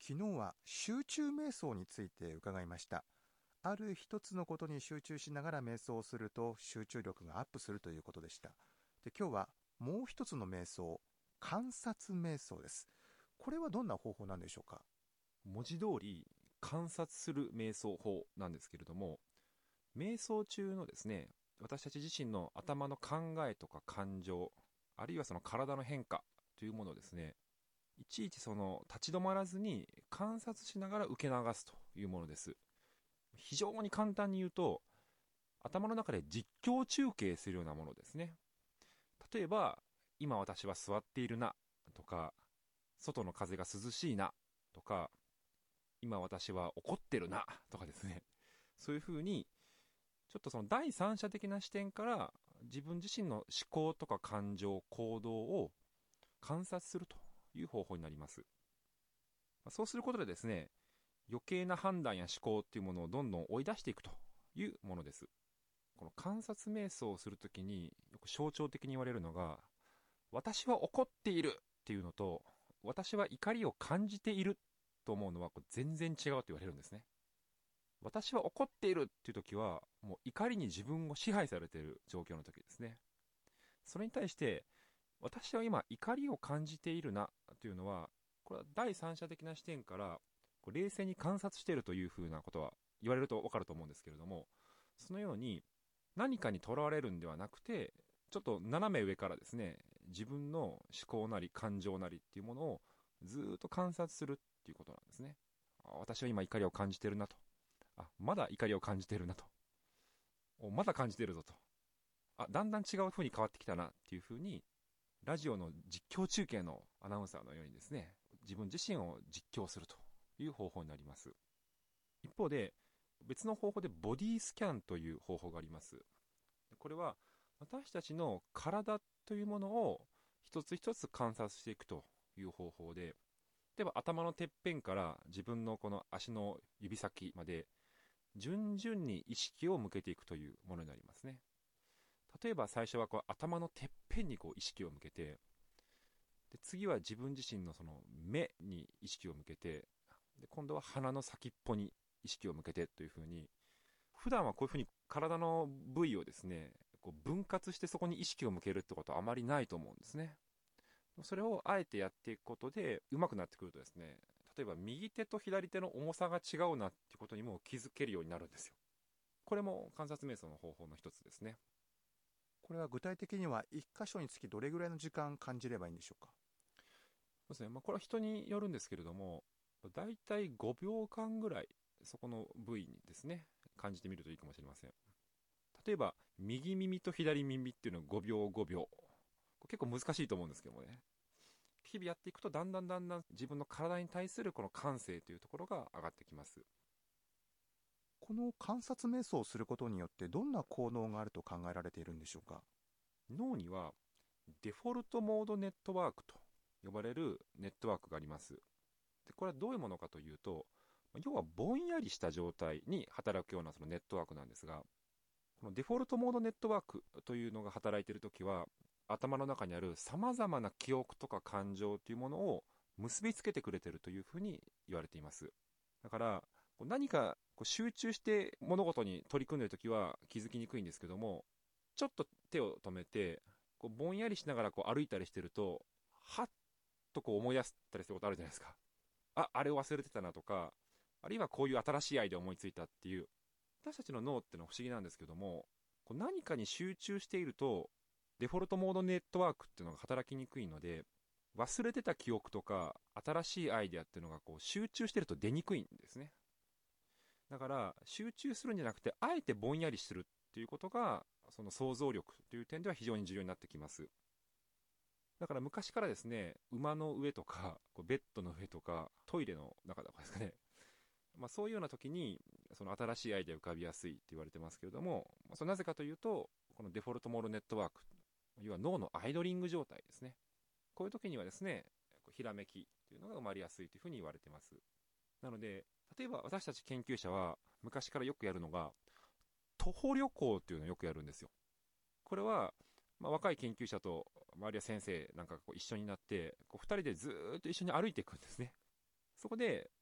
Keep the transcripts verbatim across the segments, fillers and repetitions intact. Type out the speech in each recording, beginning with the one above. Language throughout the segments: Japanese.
昨日は集中瞑想について伺いました。ある一つのことに集中しながら瞑想をすると集中力がアップするということでした。で、今日はもう一つの瞑想、観察瞑想です。これはどんな方法なんでしょうか？ 文字通り観察する瞑想法なんですけれども、瞑想中のですね、私たち自身の頭の考えとか感情、あるいはその体の変化というものをですね、いちいちその立ち止まらずに観察しながら受け流すというものです。非常に簡単に言うと、頭の中で実況中継するようなものですね。例えば、今私は座っているなとか、外の風が涼しいなとか、今私は怒ってるなとかですね、そういうふうにちょっとその第三者的な視点から自分自身の思考とか感情、行動を観察するという方法になります。そうすることでですね、余計な判断や思考っていうものをどんどん追い出していくというものです。この観察瞑想をするときによく象徴的に言われるのが、私は怒っているっていうのと、私は怒りを感じていると思うのはこれ全然違うと言われるんですね。私は怒っているっていう時は、もう怒りに自分を支配されている状況の時ですね。それに対して、私は今怒りを感じているなというのは、これは第三者的な視点からこう冷静に観察しているというふうなことは言われると分かると思うんですけれども、そのように何かにとらわれるんではなくて、ちょっと斜め上からですね、自分の思考なり感情なりっていうものをずーっと観察するっていうことなんですね。あ、私は今怒りを感じているなと。あ、まだ怒りを感じているなと。お、まだ感じているぞと。あ、だんだん違う風に変わってきたなっていう風に、ラジオの実況中継のアナウンサーのようにですね、自分自身を実況するという方法になります。一方で、別の方法でボディスキャンという方法があります。これは私たちの体というものを一つ一つ観察していくという方法で、例えば頭のてっぺんから自分のこの足の指先まで順々に意識を向けていくというものになりますね。例えば最初はこう頭のてっぺんにこう意識を向けて、で次は自分自身のその目に意識を向けて、で今度は鼻の先っぽに意識を向けてというふうに、普段はこういうふうに体の部位をですね、こう分割してそこに意識を向けるってことはあまりないと思うんですね。それをあえてやっていくことで上手くなってくるとですね、例えば右手と左手の重さが違うなっていうことにも気づけるようになるんですよ。これも観察瞑想の方法の一つですね。 これは具体的には一箇所につきどれぐらいの時間感じればいいんでしょうか？ そうですね、まあ、これは人によるんですけれども、だいたいごびょうかんぐらいそこの部位にですね感じてみるといいかもしれません。例えば右耳と左耳っていうのはごびょうごびょう、これ結構難しいと思うんですけどもね、日々やっていくとだんだんだんだん自分の体に対するこの感性というところが上がってきます。 この観察瞑想をすることによってどんな効能があると考えられているんでしょうか？ 脳にはデフォルトモードネットワークと呼ばれるネットワークがあります。でこれはどういうものかというと、要はぼんやりした状態に働くようなそのネットワークなんですが、このデフォルトモードネットワークというのが働いているときは、頭の中にあるさまざまな記憶とか感情というものを結びつけてくれているというふうに言われています。だからこう何かこう集中して物事に取り組んでいるときは気づきにくいんですけども、ちょっと手を止めてこうぼんやりしながらこう歩いたりしてると、はっとこう思い出したりすることあるじゃないですか。あ、あれを忘れてたなとか、あるいはこういう新しいアイデアを思いついたっていう。私たちの脳ってのは不思議なんですけども、こう何かに集中しているとデフォルトモードネットワークっていうのが働きにくいので、忘れてた記憶とか新しいアイデアっていうのがこう集中してると出にくいんですね。だから集中するんじゃなくてあえてぼんやりするっていうことが、その想像力という点では非常に重要になってきます。だから昔からですね、馬の上とかこうベッドの上とかトイレの中とかですかね、まあ、そういうような時にその新しいアイデア浮かびやすいって言われてますけれども、まあ、それなぜかというと、このデフォルトモードネットワーク、要は脳のアイドリング状態ですね。こういう時にはですね、こうひらめきというのが生まれやすいというふうに言われています。なので、例えば私たち研究者は昔からよくやるのが徒歩旅行っていうのをよくやるんですよ。これは、まあ、若い研究者と周りや先生なんかがこう一緒になってこうふたりでずーっと一緒に歩いていくんですね。そこで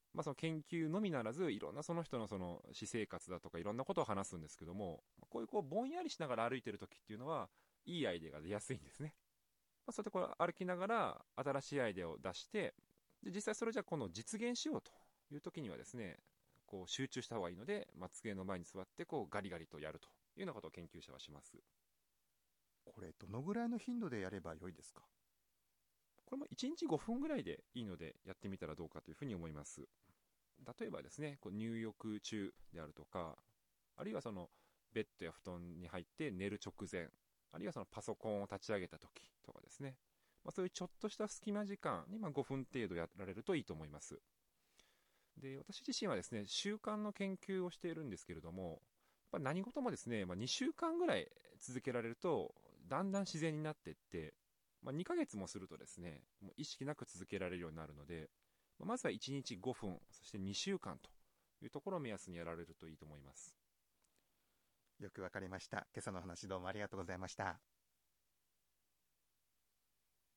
まあ、その研究のみならず、いろんなその人のその私生活だとかいろんなことを話すんですけども、こういうこうぼんやりしながら歩いてる時っていうのは、いいアイデアが出やすいんですね。まあ、そうやってこう歩きながら新しいアイデアを出して、で実際それじゃあ今度実現しようという時にはですね、こう集中した方がいいので、まあ、机の前に座ってこうガリガリとやるというようなことを研究者はします。 これ、どのぐらいの頻度でやれば良いですか？ これもいちにちごふんぐらいでいいのでやってみたらどうかというふうに思います。例えばですね、こう入浴中であるとか、あるいはそのベッドや布団に入って寝る直前、あるいはそのパソコンを立ち上げた時とかですね、まあ、そういうちょっとした隙間時間にまあごふん程度やられるといいと思います。で、私自身はですね、習慣の研究をしているんですけれども、やっぱ何事もですね、まあ、にしゅうかんぐらい続けられると、だんだん自然になっていって、まあ、にかげつもするとですね、もう意識なく続けられるようになるので、まずはいちにちごふん、そしてにしゅうかんというところを目安にやられるといいと思います。 よくわかりました。今朝の話どうもありがとうございました。